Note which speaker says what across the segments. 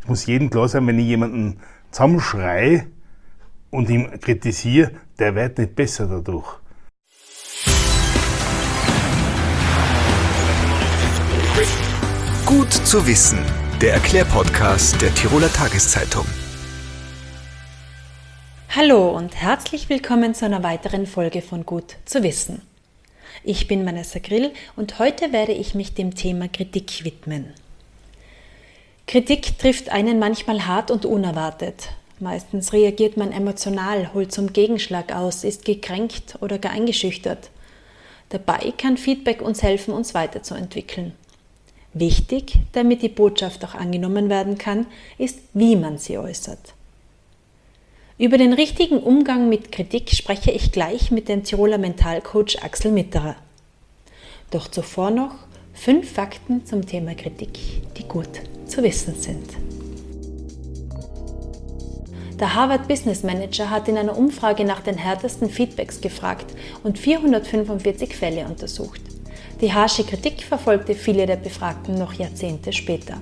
Speaker 1: muss jedem klar sein, wenn ich jemanden zusammenschreie und ihn kritisiere, der wird nicht besser dadurch.
Speaker 2: Gut zu wissen, der Erklärpodcast der Tiroler Tageszeitung.
Speaker 3: Hallo und herzlich willkommen zu einer weiteren Folge von Gut zu wissen. Ich bin Vanessa Grill und heute werde ich mich dem Thema Kritik widmen. Kritik trifft einen manchmal hart und unerwartet. Meistens reagiert man emotional, holt zum Gegenschlag aus, ist gekränkt oder gar eingeschüchtert. Dabei kann Feedback uns helfen, uns weiterzuentwickeln. Wichtig, damit die Botschaft auch angenommen werden kann, ist, wie man sie äußert. Über den richtigen Umgang mit Kritik spreche ich gleich mit dem Tiroler Mentalcoach Axel Mitterer. Doch zuvor noch 5 Fakten zum Thema Kritik, die gut zu wissen sind. Der Harvard Business Manager hat in einer Umfrage nach den härtesten Feedbacks gefragt und 445 Fälle untersucht. Die harsche Kritik verfolgte viele der Befragten noch Jahrzehnte später.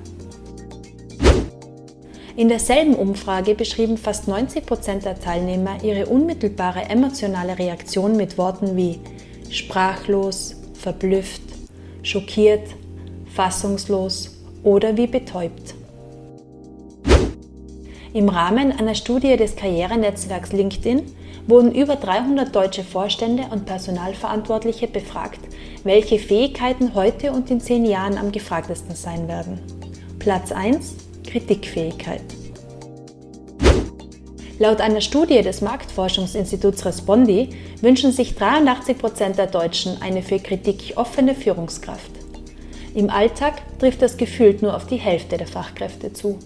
Speaker 3: In derselben Umfrage beschrieben fast 90% der Teilnehmer ihre unmittelbare emotionale Reaktion mit Worten wie sprachlos, verblüfft, schockiert, fassungslos oder wie betäubt. Im Rahmen einer Studie des Karrierenetzwerks LinkedIn wurden über 300 deutsche Vorstände und Personalverantwortliche befragt, welche Fähigkeiten heute und in 10 Jahren am gefragtesten sein werden. Platz 1: Kritikfähigkeit. Laut einer Studie des Marktforschungsinstituts Respondi wünschen sich 83% der Deutschen eine für Kritik offene Führungskraft. Im Alltag trifft das gefühlt nur auf die Hälfte der Fachkräfte zu.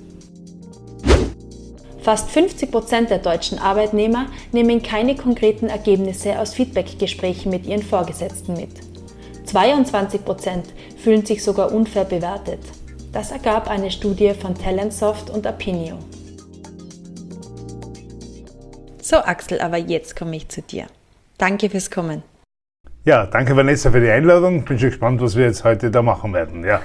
Speaker 3: Fast 50% der deutschen Arbeitnehmer nehmen keine konkreten Ergebnisse aus Feedbackgesprächen mit ihren Vorgesetzten mit. 22% fühlen sich sogar unfair bewertet. Das ergab eine Studie von Talentsoft und Apinio. So Axel, aber jetzt komme ich zu dir. Danke fürs Kommen.
Speaker 1: Ja, danke Vanessa für die Einladung. Bin schon gespannt, was wir jetzt heute da machen werden. Ja.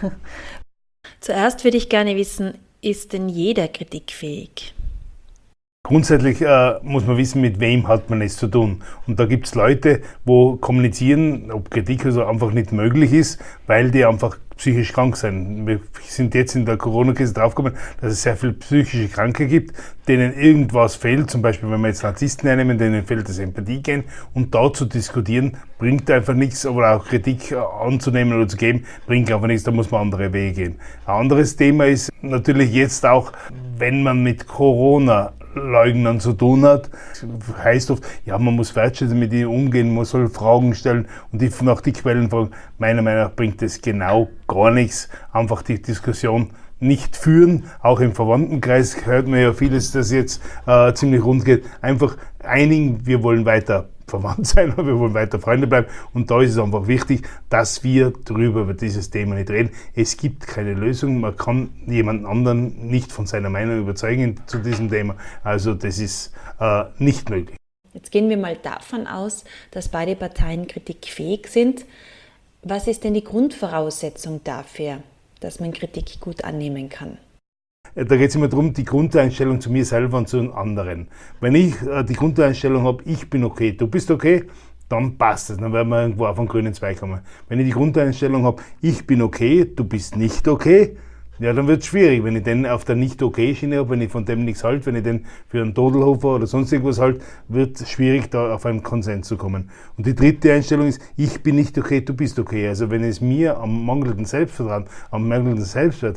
Speaker 3: Zuerst würde ich gerne wissen, ist denn jeder kritikfähig?
Speaker 1: Grundsätzlich muss man wissen, mit wem hat man es zu tun. Und da gibt es Leute, wo kommunizieren, ob Kritik also einfach nicht möglich ist, weil die einfach psychisch krank sind. Wir sind jetzt in der Corona-Krise draufgekommen, dass es sehr viele psychische Kranke gibt, denen irgendwas fehlt. Zum Beispiel, wenn wir jetzt Narzissten hernehmen, denen fehlt das Empathiegehen. Und da zu diskutieren, bringt einfach nichts. Aber auch Kritik anzunehmen oder zu geben, bringt einfach nichts. Da muss man andere Wege gehen. Ein anderes Thema ist natürlich jetzt auch, wenn man mit Corona-Leugnern zu tun hat, heißt oft, ja, man muss wertschätzen mit ihnen umgehen, man soll Fragen stellen und die nach die Quellen fragen. Meiner Meinung nach bringt das genau gar nichts. Einfach die Diskussion nicht führen. Auch im Verwandtenkreis hört man ja vieles, das jetzt ziemlich rund geht. Einfach einigen, wir wollen weiter verwandt sein, wir wollen weiter Freunde bleiben. Und da ist es einfach wichtig, dass wir über dieses Thema nicht reden. Es gibt keine Lösung. Man kann jemanden anderen nicht von seiner Meinung überzeugen zu diesem Thema. Also das ist nicht möglich.
Speaker 3: Jetzt gehen wir mal davon aus, dass beide Parteien kritikfähig sind. Was ist denn die Grundvoraussetzung dafür, dass man Kritik gut annehmen kann?
Speaker 1: Da geht es immer darum, die Grundeinstellung zu mir selber und zu den anderen. Wenn ich die Grundeinstellung habe, ich bin okay, du bist okay, dann passt es, dann werden wir irgendwo auf einen grünen Zweig kommen. Wenn ich die Grundeinstellung habe, ich bin okay, du bist nicht okay, ja, dann wird es schwierig. Wenn ich den auf der Nicht-Okay-Schiene habe, wenn ich von dem nichts halte, wenn ich den für einen Todelhofer oder sonst irgendwas halte, wird es schwierig, da auf einen Konsens zu kommen. Und die dritte Einstellung ist, ich bin nicht okay, du bist okay. Also wenn es mir am mangelnden Selbstvertrauen, am mangelnden Selbstwert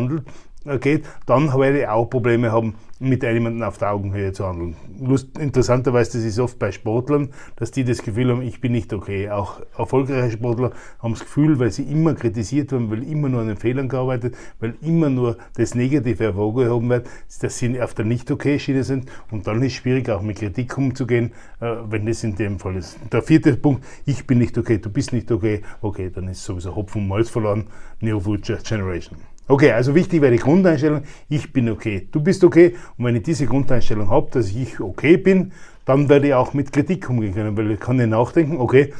Speaker 1: geht, dann werde ich auch Probleme haben, mit jemandem auf der Augenhöhe zu handeln. Interessanterweise, das ist oft bei Sportlern, dass die das Gefühl haben, ich bin nicht okay. Auch erfolgreiche Sportler haben das Gefühl, weil sie immer kritisiert werden, weil immer nur an den Fehlern gearbeitet, weil immer nur das Negative hervorgehoben wird, dass sie auf der Nicht-Okay-Schiene sind. Und dann ist es schwierig, auch mit Kritik umzugehen, wenn das in dem Fall ist. Der vierte Punkt, ich bin nicht okay, du bist nicht okay. Okay, dann ist sowieso Hopfen und Malz verloren. New Future Generation. Okay, also wichtig wäre die Grundeinstellung, ich bin okay, du bist okay. Und wenn ich diese Grundeinstellung habe, dass ich okay bin, dann werde ich auch mit Kritik umgehen können, weil ich kann nicht nachdenken, okay,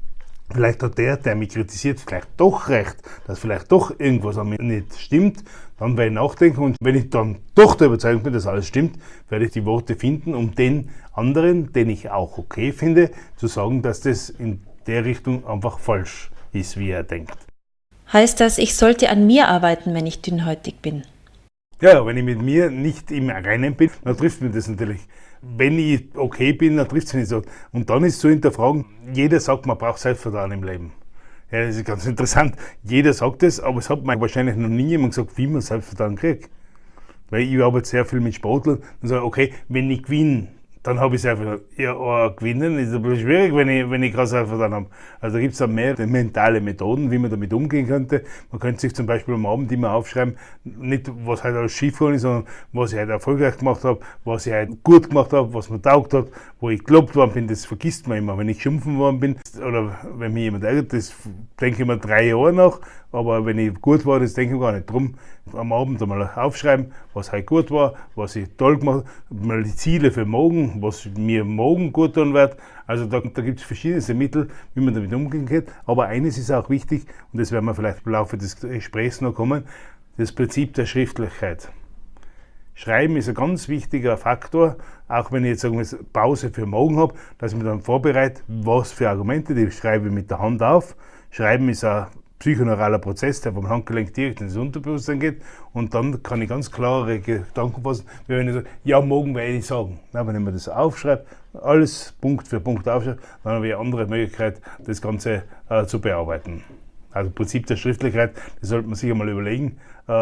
Speaker 1: vielleicht hat der mich kritisiert, vielleicht doch recht, dass vielleicht doch irgendwas an mir nicht stimmt. Dann werde ich nachdenken und wenn ich dann doch der Überzeugung bin, dass alles stimmt, werde ich die Worte finden, um den anderen, den ich auch okay finde, zu sagen, dass das in der Richtung einfach falsch ist, wie er denkt.
Speaker 3: Heißt das, ich sollte an mir arbeiten, wenn ich dünnhäutig bin?
Speaker 1: Ja, wenn ich mit mir nicht im Reinen bin, dann trifft mich das natürlich. Wenn ich okay bin, dann trifft es mich nicht so. Und dann ist zu hinterfragen, jeder sagt, man braucht Selbstvertrauen im Leben. Ja, das ist ganz interessant. Jeder sagt das, aber es hat mir wahrscheinlich noch nie jemand gesagt, wie man Selbstvertrauen kriegt. Weil ich arbeite sehr viel mit Sportlern und sage, okay, wenn ich gewinne, dann habe ich Selbstvertrauen. Ja, gewinnen ist ein bisschen schwierig, wenn ich kein Selbstvertrauen habe. Also da gibt es dann mehrere mentale Methoden, wie man damit umgehen könnte. Man könnte sich zum Beispiel am Abend immer aufschreiben, nicht was heute alles schief gegangen ist, sondern was ich heute erfolgreich gemacht habe, was ich heute gut gemacht habe, was mir taugt hat, wo ich gelobt worden bin, das vergisst man immer. Wenn ich geschimpft worden bin oder wenn mich jemand ärgert, das denke ich mir 3 Jahre nach, aber wenn ich gut war, das denke ich gar nicht. Drum am Abend einmal aufschreiben, was heute gut war, was ich toll gemacht habe, mal die Ziele für morgen, was mir morgen gut tun wird. Also da gibt es verschiedene Mittel, wie man damit umgehen kann. Aber eines ist auch wichtig, und das werden wir vielleicht im Laufe des Gesprächs noch kommen, das Prinzip der Schriftlichkeit. Schreiben ist ein ganz wichtiger Faktor, auch wenn ich jetzt sagen wir, Pause für morgen habe, dass ich mich dann vorbereite, was für Argumente, die schreibe ich mit der Hand auf. Schreiben ist ein psychoneuraler Prozess, der vom Handgelenk direkt ins Unterbewusstsein geht, und dann kann ich ganz klare Gedanken fassen, wie wenn ich sage, ja, morgen werde ich sagen. Na, wenn ich mir das aufschreibe, alles Punkt für Punkt aufschreibe, dann habe ich eine andere Möglichkeit, das Ganze zu bearbeiten. Also Prinzip der Schriftlichkeit, das sollte man sich einmal überlegen,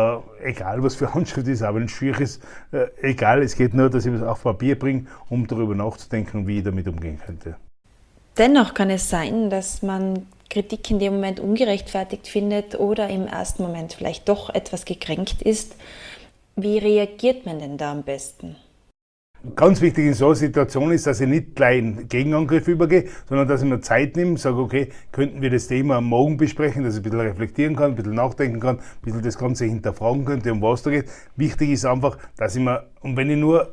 Speaker 1: egal was für Handschrift ist, auch wenn es schwierig ist, egal, es geht nur, dass ich es auf Papier bringe, um darüber nachzudenken, wie ich damit umgehen könnte.
Speaker 3: Dennoch kann es sein, dass man Kritik in dem Moment ungerechtfertigt findet oder im ersten Moment vielleicht doch etwas gekränkt ist. Wie reagiert man denn da am besten?
Speaker 1: Ganz wichtig in so einer Situation ist, dass ich nicht gleich in Gegenangriff übergehe, sondern dass ich mir Zeit nehme, sage, okay, könnten wir das Thema morgen besprechen, dass ich ein bisschen reflektieren kann, ein bisschen nachdenken kann, ein bisschen das Ganze hinterfragen könnte, um was da geht. Wichtig ist einfach, dass ich mir, und wenn ich nur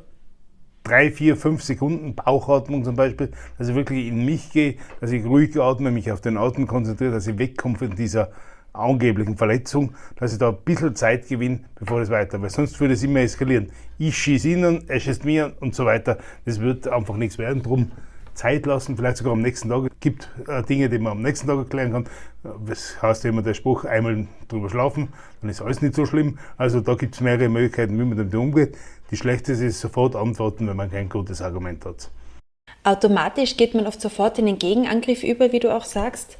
Speaker 1: 3, 4, 5 Sekunden Bauchatmung zum Beispiel, dass ich wirklich in mich gehe, dass ich ruhig atme, mich auf den Atem konzentriere, dass ich wegkomme von dieser angeblichen Verletzung, dass ich da ein bisschen Zeit gewinne, bevor es weiter, weil sonst würde es immer eskalieren. Ich schieße ihn an, er schießt mir an und so weiter. Das wird einfach nichts werden. Drum Zeit lassen, vielleicht sogar am nächsten Tag. Es gibt Dinge, die man am nächsten Tag erklären kann. Das heißt ja immer der Spruch, einmal drüber schlafen, dann ist alles nicht so schlimm. Also da gibt es mehrere Möglichkeiten, wie man damit umgeht. Die schlechteste ist sofort antworten, wenn man kein gutes Argument hat.
Speaker 3: Automatisch geht man oft sofort in den Gegenangriff über, wie du auch sagst,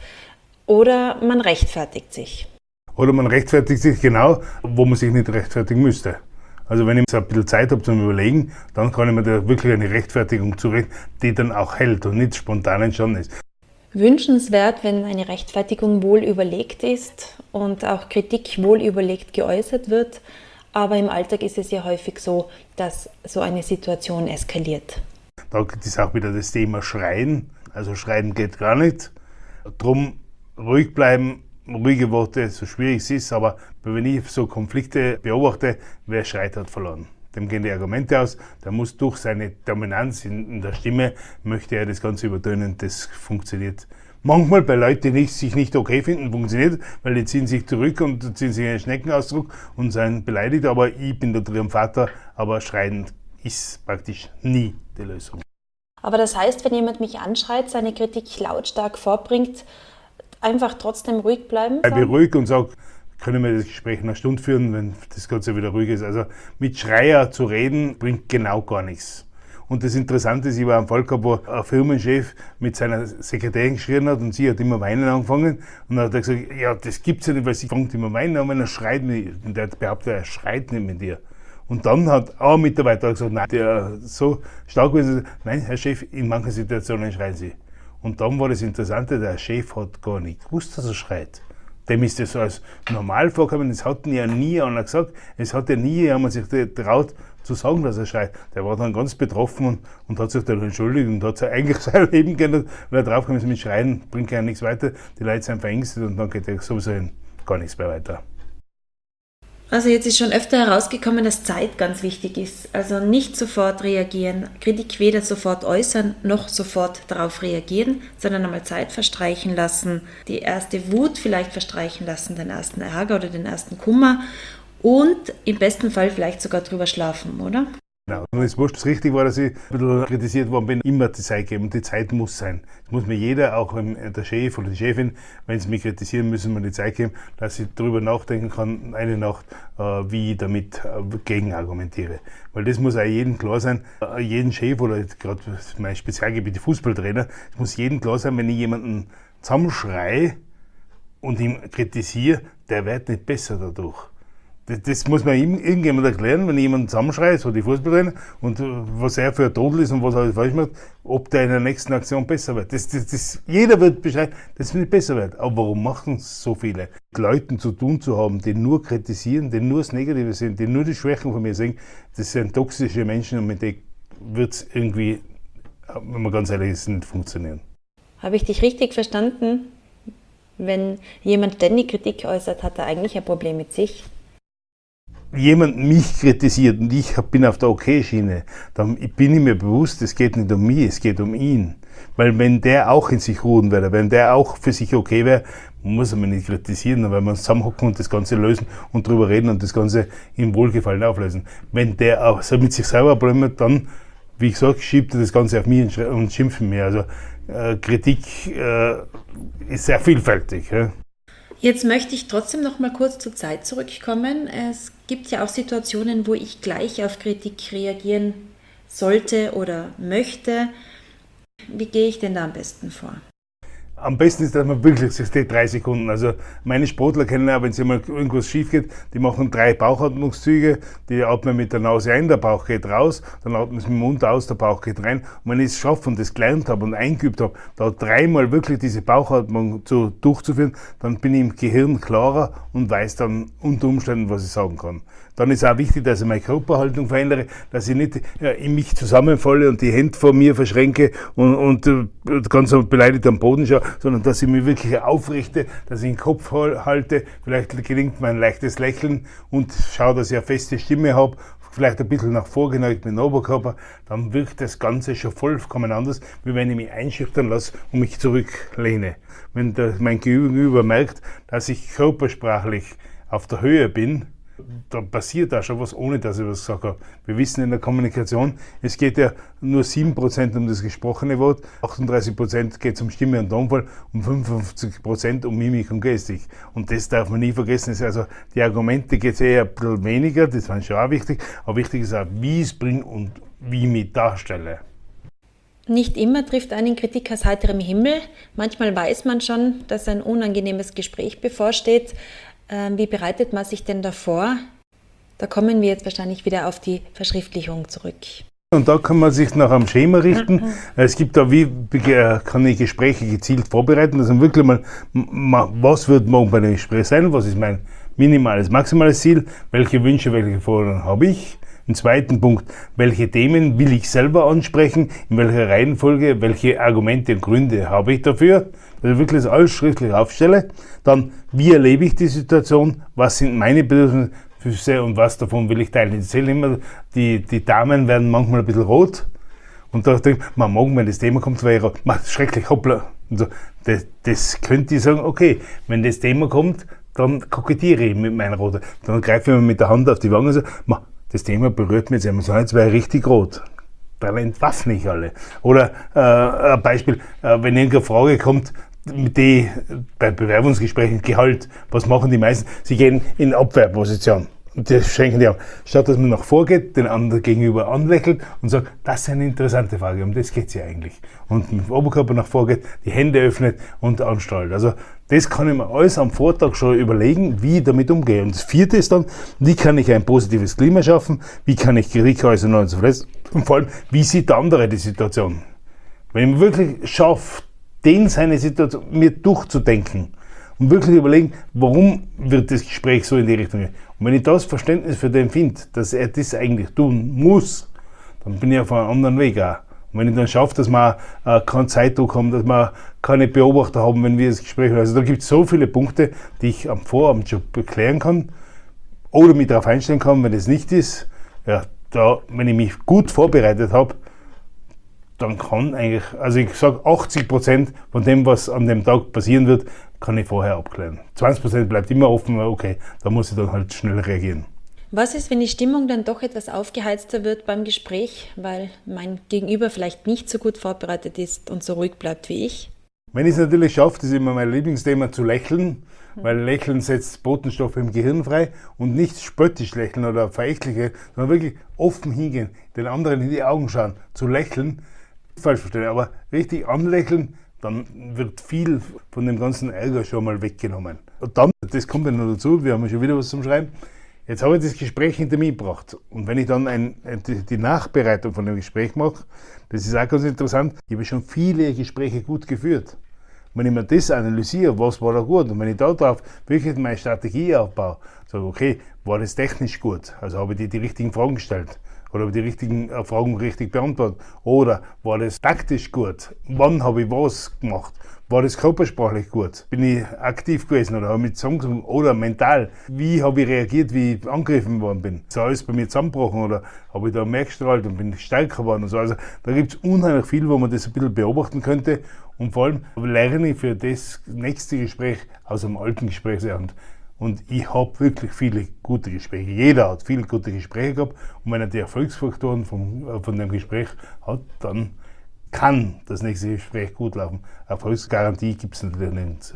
Speaker 3: oder man rechtfertigt sich.
Speaker 1: Oder man rechtfertigt sich genau, wo man sich nicht rechtfertigen müsste. Also wenn ich so ein bisschen Zeit habe zum Überlegen, dann kann ich mir da wirklich eine Rechtfertigung zurecht, die dann auch hält und nicht spontan entstanden ist.
Speaker 3: Wünschenswert, wenn eine Rechtfertigung wohl überlegt ist und auch Kritik wohl überlegt geäußert wird, aber im Alltag ist es ja häufig so, dass so eine Situation eskaliert.
Speaker 1: Da ist auch wieder das Thema Schreien. Also Schreien geht gar nicht. Drum ruhig bleiben, ruhige Worte, so schwierig es ist, aber wenn ich so Konflikte beobachte, wer schreit, hat verloren. Dem gehen die Argumente aus, der muss durch seine Dominanz in der Stimme, möchte er das Ganze übertönen, das funktioniert. Manchmal bei Leuten, die sich nicht okay finden, funktioniert, weil die ziehen sich zurück und ziehen sich einen Schneckenausdruck und sind beleidigt, aber ich bin der Triumphator, aber schreien ist praktisch nie die Lösung.
Speaker 3: Aber das heißt, wenn jemand mich anschreit, seine Kritik lautstark vorbringt, einfach trotzdem ruhig bleiben?
Speaker 1: Ich bin ruhig und sage, können wir das Gespräch eine Stunde führen, wenn das Ganze wieder ruhig ist. Also mit Schreier zu reden, bringt genau gar nichts. Und das Interessante ist, ich war am Fall gehabt, wo ein Firmenchef mit seiner Sekretärin geschrien hat und sie hat immer weinen angefangen. Und dann hat er gesagt, ja, das gibt's ja nicht, weil sie fängt immer weinen an, wenn er schreit mit. Und der hat behauptet, er schreit nicht mit dir. Und dann hat auch ein Mitarbeiter gesagt, nein, der so stark ist, nein, Herr Chef, in manchen Situationen schreien Sie. Und dann war das Interessante, der Chef hat gar nicht gewusst, dass er schreit. Dem ist das als normal vorgekommen, das hat ja nie einer gesagt, es hat ja nie jemand sich getraut zu sagen, dass er schreit. Der war dann ganz betroffen und hat sich dann entschuldigt und hat eigentlich sein Leben geändert, weil er draufgekommen ist, mit Schreien bringt ja nichts weiter, die Leute sind verängstigt und dann geht ja sowieso gar nichts mehr weiter.
Speaker 3: Also jetzt ist schon öfter herausgekommen, dass Zeit ganz wichtig ist. Also nicht sofort reagieren, Kritik weder sofort äußern, noch sofort darauf reagieren, sondern einmal Zeit verstreichen lassen, die erste Wut vielleicht verstreichen lassen, den ersten Ärger oder den ersten Kummer und im besten Fall vielleicht sogar drüber schlafen, oder?
Speaker 1: Genau. Und es wurscht, das richtig war, dass ich ein bisschen kritisiert worden bin, immer die Zeit geben. Und die Zeit muss sein. Das muss mir jeder, auch der Chef oder die Chefin, wenn sie mich kritisieren, müssen mir die Zeit geben, dass ich darüber nachdenken kann, eine Nacht, wie ich damit gegenargumentiere. Weil das muss auch jedem klar sein, jedem Chef oder gerade mein Spezialgebiet, die Fußballtrainer, es muss jedem klar sein, wenn ich jemanden zusammenschreie und ihn kritisiere, der wird nicht besser dadurch. Das muss man irgendjemand erklären, wenn jemand zusammenschreit, so die Fußballtrainer, und was er für ein Trottel ist und was er alles falsch macht, ob der in der nächsten Aktion besser wird. Jeder wird beschreiben, dass es nicht besser wird. Aber warum machen es so viele? Mit Leuten zu tun zu haben, die nur kritisieren, die nur das Negative sehen, die nur die Schwächen von mir sehen, das sind toxische Menschen und mit denen wird es irgendwie, wenn man ganz ehrlich ist, nicht funktionieren.
Speaker 3: Habe ich dich richtig verstanden? Wenn jemand ständig Kritik äußert, hat er eigentlich ein Problem mit sich?
Speaker 1: Jemand mich kritisiert und ich bin auf der Okay-Schiene, dann bin ich mir bewusst, es geht nicht um mich, es geht um ihn. Weil wenn der auch in sich ruhen wäre, wenn der auch für sich okay wäre, muss er mich nicht kritisieren, dann werden wir uns zusammenhocken und das Ganze lösen und drüber reden und das Ganze im Wohlgefallen auflösen. Wenn der auch so mit sich selber Probleme hat, dann, wie gesagt, schiebt er das Ganze auf mich und schimpft mir. Also Kritik ist sehr vielfältig. Ja.
Speaker 3: Jetzt möchte ich trotzdem noch mal kurz zur Zeit zurückkommen. Es gibt ja auch Situationen, wo ich gleich auf Kritik reagieren sollte oder möchte. Wie gehe ich denn da am besten vor?
Speaker 1: Am besten ist, dass man wirklich, es steht 3 Sekunden. Also meine Sportler kennen ja, wenn es mal irgendwas schief geht, die machen 3 Bauchatmungszüge, die atmen mit der Nase ein, der Bauch geht raus, dann atmen sie mit dem Mund aus, der Bauch geht rein. Und wenn ich es schaffe und das gelernt habe und eingeübt habe, da 3-mal wirklich diese Bauchatmung durchzuführen, dann bin ich im Gehirn klarer und weiß dann unter Umständen, was ich sagen kann. Dann ist auch wichtig, dass ich meine Körperhaltung verändere, dass ich nicht in mich zusammenfalle und die Hände vor mir verschränke und ganz beleidigt am Boden schaue, sondern dass ich mich wirklich aufrichte, dass ich den Kopf halte, vielleicht gelingt mir ein leichtes Lächeln und schaue, dass ich eine feste Stimme habe, vielleicht ein bisschen nach vorgeneigt mit dem Oberkörper, dann wirkt das Ganze schon vollkommen anders, wie wenn ich mich einschüchtern lasse und mich zurücklehne. Wenn mein Gegenüber merkt, dass ich körpersprachlich auf der Höhe bin, dann passiert da schon was, ohne dass ich was gesagt habe. Wir wissen in der Kommunikation, es geht ja nur 7% um das gesprochene Wort, 38% geht es um Stimme und Tonfall und 55% um Mimik und Gestik. Und das darf man nie vergessen. Also die Argumente geht es eher ein bisschen weniger, das war schon auch wichtig, aber wichtig ist auch, wie ich es bringe und wie ich mich darstelle.
Speaker 3: Nicht immer trifft einen Kritik aus heiterem Himmel. Manchmal weiß man schon, dass ein unangenehmes Gespräch bevorsteht. Wie bereitet man sich denn davor? Da kommen wir jetzt wahrscheinlich wieder auf die Verschriftlichung zurück.
Speaker 1: Und da kann man sich nach einem Schema richten. Es gibt da, wie kann ich Gespräche gezielt vorbereiten, dass man wirklich mal, was wird morgen bei dem Gespräch sein, was ist mein minimales, maximales Ziel, welche Wünsche, welche Forderungen habe ich. Im zweiten Punkt, welche Themen will ich selber ansprechen, in welcher Reihenfolge, welche Argumente und Gründe habe ich dafür, dass ich wirklich das alles schriftlich aufstelle. Dann, wie erlebe ich die Situation, was sind meine Bedürfnisse und was davon will ich teilen. Ich sehe immer, die Damen werden manchmal ein bisschen rot und da denke ich, morgen, wenn das Thema kommt, wäre ich rot, schrecklich, hoppla. Und so, das könnte ich sagen, okay, wenn das Thema kommt, dann kokettiere ich mit meiner Rote. Dann greife ich mir mit der Hand auf die Wange und sage, das Thema berührt mich jetzt emotional, jetzt wäre ich richtig rot. Talent was nicht alle. Oder ein Beispiel, wenn irgendeine Frage kommt, die bei Bewerbungsgesprächen Gehalt, was machen die meisten? Sie gehen in Abwehrposition. Und das schenken die auch. Statt dass man nach vorgeht, den anderen gegenüber anlächelt und sagt, das ist eine interessante Frage, um das geht es ja eigentlich. Und mit dem Oberkörper nach vorgeht, die Hände öffnet und anstrahlt. Also das kann ich mir alles am Vortag schon überlegen, wie ich damit umgehe. Und das vierte ist dann, wie kann ich ein positives Klima schaffen, wie kann ich Kritik äußern und so weiter. Und vor allem, wie sieht der andere die Situation? Wenn ich wirklich schaffe, seine Situation mir durchzudenken und wirklich überlegen, warum wird das Gespräch so in die Richtung gehen. Und wenn ich das Verständnis für den finde, dass er das eigentlich tun muss, dann bin ich auf einem anderen Weg auch. Und wenn ich dann schaffe, dass wir keinen Zeitdruck haben, dass wir keine Beobachter haben, wenn wir das Gespräch haben. Also da gibt es so viele Punkte, die ich am Vorabend schon erklären kann oder mich darauf einstellen kann, wenn es nicht ist. Ja, da, wenn ich mich gut vorbereitet habe, dann kann eigentlich, also ich sage 80% von dem, was an dem Tag passieren wird, kann ich vorher abklären. 20% bleibt immer offen, okay, da muss ich dann halt schnell reagieren.
Speaker 3: Was ist, wenn die Stimmung dann doch etwas aufgeheizter wird beim Gespräch, weil mein Gegenüber vielleicht nicht so gut vorbereitet ist und so ruhig bleibt wie ich?
Speaker 1: Wenn ich es natürlich schaffe, das ist immer mein Lieblingsthema, zu lächeln, weil Lächeln setzt Botenstoffe im Gehirn frei und nicht spöttisch lächeln oder verächtliche, sondern wirklich offen hingehen, den anderen in die Augen schauen, zu lächeln, falsch verstehen, aber richtig anlächeln, dann wird viel von dem ganzen Ärger schon mal weggenommen. Und dann, das kommt ja noch dazu, wir haben ja schon wieder was zum Schreiben, jetzt habe ich das Gespräch hinter mich gebracht und wenn ich dann die Nachbereitung von dem Gespräch mache, das ist auch ganz interessant, ich habe schon viele Gespräche gut geführt. Wenn ich mir das analysiere, was war da gut, und wenn ich da drauf wirklich meine Strategie aufbaue, sage, okay, war das technisch gut? Also habe ich die richtigen Fragen gestellt? Oder habe ich die richtigen Fragen richtig beantwortet? Oder war das taktisch gut? Wann habe ich was gemacht? War das körpersprachlich gut? Bin ich aktiv gewesen oder habe ich mit zusammengesungen? Oder mental? Wie habe ich reagiert, wie ich angegriffen worden bin? Ist alles bei mir zusammengebrochen oder habe ich da mehr gestrahlt und bin ich stärker geworden? Und so. Also da gibt es unheimlich viel, wo man das ein bisschen beobachten könnte. Und vor allem lerne ich für das nächste Gespräch aus einem alten Gesprächsabend. Und ich habe wirklich viele gute Gespräche. Jeder hat viele gute Gespräche gehabt. Und wenn er die Erfolgsfaktoren von dem Gespräch hat, dann kann das nächste Gespräch gut laufen. Erfolgsgarantie gibt es natürlich nicht.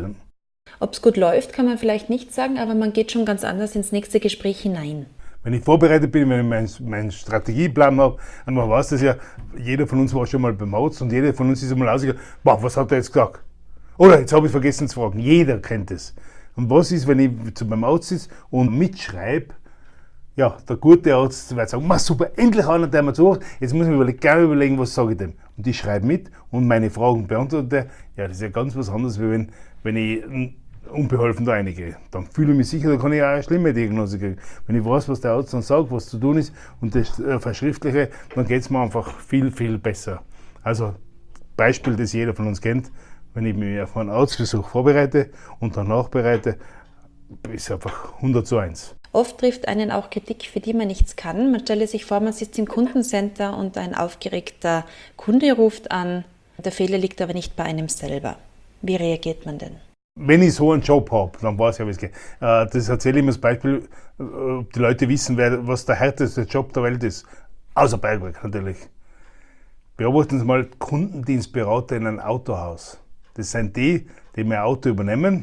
Speaker 3: Ob es gut läuft, kann man vielleicht nicht sagen, aber man geht schon ganz anders ins nächste Gespräch hinein.
Speaker 1: Wenn ich vorbereitet bin, wenn ich meinen Strategieplan habe, und man weiß das ja, jeder von uns war schon mal beim Arzt und jeder von uns ist einmal rausgegangen, boah, was hat er jetzt gesagt? Oder jetzt habe ich vergessen zu fragen. Jeder kennt es. Und was ist, wenn ich beim Arzt sitze und mitschreibe, ja, der gute Arzt wird sagen, super, endlich einer, der mir zuhört, jetzt muss ich mir gerne überlegen, was sage ich dem. Und ich schreibe mit und meine Fragen beantworte. Ja, das ist ja ganz was anderes, wie wenn ich unbeholfen da reingehe. Dann fühle ich mich sicher, da kann ich auch eine schlimme Diagnose kriegen. Wenn ich weiß, was der Arzt dann sagt, was zu tun ist und das verschriftliche, dann geht es mir einfach viel, viel besser. Also Beispiel, das jeder von uns kennt, wenn ich mich auf einen Arztbesuch vorbereite und dann nachbereite, ist einfach 100:1.
Speaker 3: Oft trifft einen auch Kritik, für die man nichts kann. Man stelle sich vor, man sitzt im Kundencenter und ein aufgeregter Kunde ruft an. Der Fehler liegt aber nicht bei einem selber. Wie reagiert man denn?
Speaker 1: Wenn ich so einen Job habe, dann weiß ich ja, wie es geht. Das erzähle ich immer als Beispiel, ob die Leute wissen, was der härteste Job der Welt ist. Außer Bergwerk natürlich. Beobachten Sie mal Kundendienstberater in einem Autohaus. Das sind die mein Auto übernehmen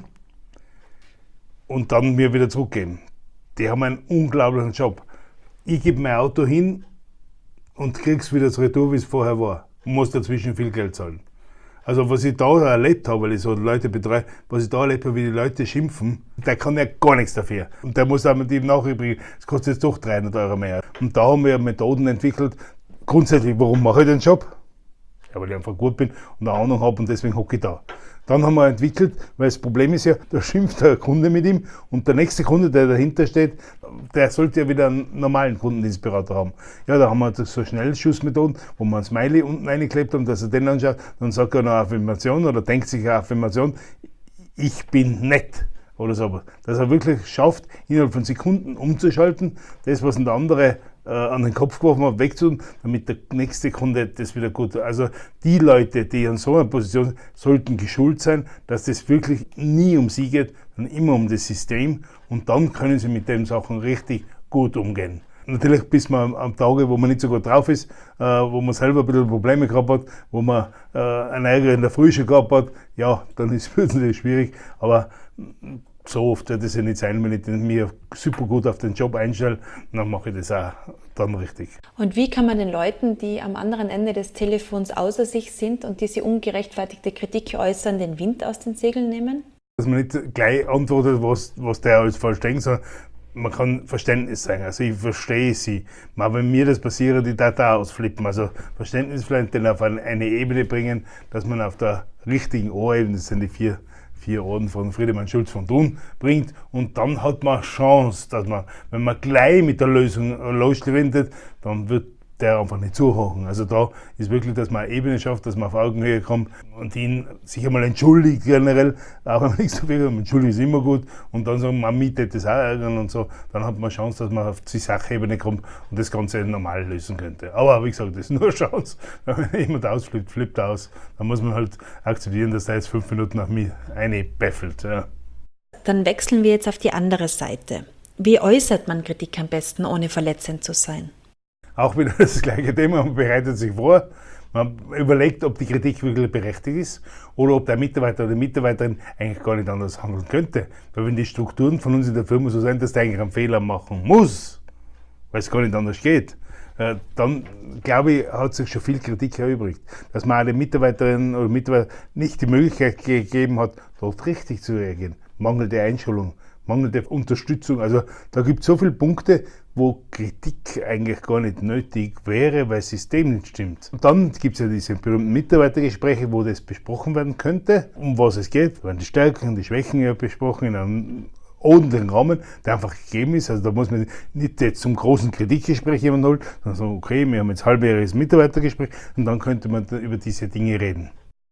Speaker 1: und dann mir wieder zurückgeben. Die haben einen unglaublichen Job. Ich gebe mein Auto hin und kriege es wieder zurück, wie es vorher war. Und muss dazwischen viel Geld zahlen. Also was ich da erlebt habe, weil ich so Leute betreue, was ich da erlebt habe, wie die Leute schimpfen, der kann ja gar nichts dafür. Und der muss auch mit ihm nachübrigen, das kostet jetzt doch 300 € mehr. Und da haben wir Methoden entwickelt, grundsätzlich, warum mache ich den Job? Ja, weil ich einfach gut bin und eine Ahnung habe und deswegen hocke ich da. Dann haben wir entwickelt, weil das Problem ist ja, da schimpft der Kunde mit ihm und der nächste Kunde, der dahinter steht, der sollte ja wieder einen normalen Kundendienstberater haben. Ja, da haben wir so Schnellschussmethoden, wo wir ein Smiley unten reingeklebt haben, dass er den anschaut, dann sagt er eine Affirmation oder denkt sich eine Affirmation, ich bin nett oder so. Dass er wirklich schafft, innerhalb von Sekunden umzuschalten, das, was der andere an den Kopf geworfen hat, wegzutun, damit der nächste Kunde das wieder gut. Also die Leute, die an so einer Position sind, sollten geschult sein, dass das wirklich nie um sie geht, sondern immer um das System und dann können sie mit den Sachen richtig gut umgehen. Natürlich bis man am Tage, wo man nicht so gut drauf ist, wo man selber ein bisschen Probleme gehabt hat, wo man einen Ärger in der Früh schon gehabt hat, ja, dann ist es natürlich schwierig, aber so oft wird es ja nicht sein, wenn ich mir super gut auf den Job einstelle, dann mache ich das auch dann richtig.
Speaker 3: Und wie kann man den Leuten, die am anderen Ende des Telefons außer sich sind und diese ungerechtfertigte Kritik äußern, den Wind aus den Segeln nehmen?
Speaker 1: Dass man nicht gleich antwortet, was der alles falsch denkt, sondern man kann Verständnis zeigen. Also ich verstehe sie. Aber wenn mir das passiert, ich darf da ausflippen. Also Verständnis vielleicht dann auf eine Ebene bringen, dass man auf der richtigen Ohrebene, das sind die vier Orden von Friedemann Schulz von Thun, bringt. Und dann hat man Chance, dass man, wenn man gleich mit der Lösung loswendet, dann wird der einfach nicht zuhören. Also da ist wirklich, dass man eine Ebene schafft, dass man auf Augenhöhe kommt und ihn sich einmal entschuldigt generell, auch wenn man nichts dafür hat, entschuldigen ist immer gut und dann sagen, man mietet das auch ärgern und so, dann hat man Chance, dass man auf die Sachebene kommt und das Ganze normal lösen könnte. Aber wie gesagt, das ist nur eine Chance. Wenn jemand ausflippt, flippt aus, dann muss man halt akzeptieren, dass der jetzt 5 Minuten nach mir einbäffelt. Ja.
Speaker 3: Dann wechseln wir jetzt auf die andere Seite. Wie äußert man Kritik am besten, ohne verletzend zu sein?
Speaker 1: Auch wieder das gleiche Thema, man bereitet sich vor, man überlegt, ob die Kritik wirklich berechtigt ist oder ob der Mitarbeiter oder die Mitarbeiterin eigentlich gar nicht anders handeln könnte. Weil wenn die Strukturen von uns in der Firma so sind, dass der eigentlich einen Fehler machen muss, weil es gar nicht anders geht, dann, glaube ich, hat sich schon viel Kritik erübrigt. Dass man alle Mitarbeiterinnen oder Mitarbeiter nicht die Möglichkeit gegeben hat, dort richtig zu reagieren. Mangelnde Einschulung, mangelnde Unterstützung. Also da gibt es so viele Punkte, wo Kritik eigentlich gar nicht nötig wäre, weil das System nicht stimmt. Und dann gibt es ja diese berühmten Mitarbeitergespräche, wo das besprochen werden könnte, um was es geht. Da werden die Stärken und die Schwächen ja besprochen in einem ordentlichen Rahmen, der einfach gegeben ist. Also da muss man nicht jetzt zum großen Kritikgespräch jemanden holen, sondern sagen, okay, wir haben jetzt halbjähriges Mitarbeitergespräch und dann könnte man über diese Dinge reden.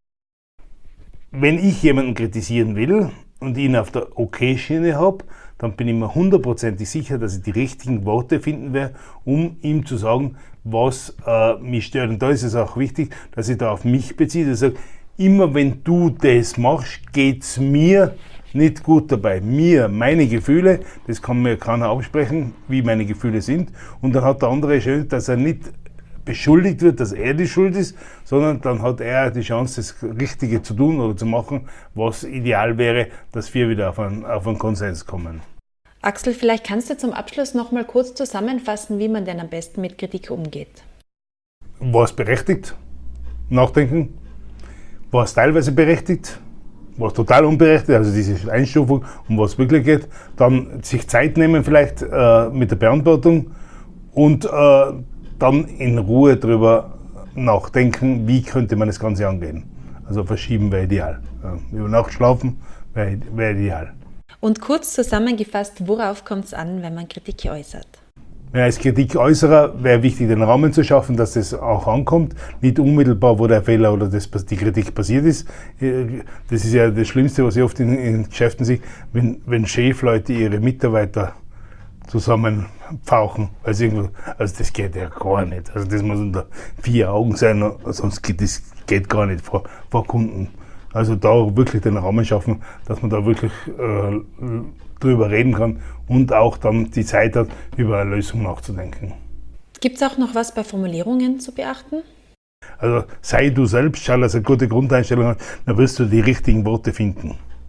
Speaker 1: Wenn ich jemanden kritisieren will und ihn auf der OK-Schiene habe, dann bin ich mir 100%ig sicher, dass ich die richtigen Worte finden werde, um ihm zu sagen, was mich stört. Und da ist es auch wichtig, dass ich da auf mich beziehe. Ich sage, immer wenn du das machst, geht es mir nicht gut dabei. Mir, meine Gefühle, das kann mir keiner absprechen, wie meine Gefühle sind. Und dann hat der andere schön, dass er nicht beschuldigt wird, dass er die Schuld ist, sondern dann hat er die Chance, das Richtige zu tun oder zu machen, was ideal wäre, dass wir wieder auf einen Konsens kommen.
Speaker 3: Axel, vielleicht kannst du zum Abschluss noch mal kurz zusammenfassen, wie man denn am besten mit Kritik umgeht.
Speaker 1: War es berechtigt? Nachdenken. War es teilweise berechtigt? War es total unberechtigt? Also diese Einstufung, um was es wirklich geht. Dann sich Zeit nehmen vielleicht mit der Beantwortung und dann in Ruhe darüber nachdenken, wie könnte man das Ganze angehen. Also verschieben wäre ideal. Über Nacht schlafen wäre ideal.
Speaker 3: Und kurz zusammengefasst, worauf kommt es an, wenn man Kritik äußert?
Speaker 1: Ja, als Kritikäußerer wäre wichtig, den Rahmen zu schaffen, dass das auch ankommt. Nicht unmittelbar, wo der Fehler oder die Kritik passiert ist. Das ist ja das Schlimmste, was ich oft in Geschäften sehe, wenn Chefleute ihre Mitarbeiter zusammenpfauchen. Also das geht ja gar nicht. Also das muss unter 4 Augen sein, sonst geht das gar nicht vor Kunden. Also da wirklich den Rahmen schaffen, dass man da wirklich drüber reden kann und auch dann die Zeit hat, über eine Lösung nachzudenken.
Speaker 3: Gibt es auch noch was bei Formulierungen zu beachten?
Speaker 1: Also sei du selbst, schau, dass du eine gute Grundeinstellung hast, dann wirst du die richtigen Worte finden.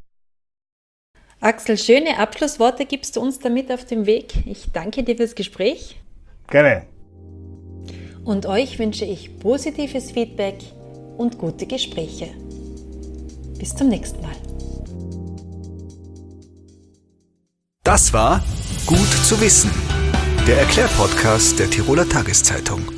Speaker 3: Axel, schöne Abschlussworte gibst du uns damit auf dem Weg. Ich danke dir fürs Gespräch.
Speaker 1: Gerne.
Speaker 3: Und euch wünsche ich positives Feedback und gute Gespräche. Bis zum nächsten Mal.
Speaker 2: Das war Gut zu wissen, der Erklärpodcast der Tiroler Tageszeitung.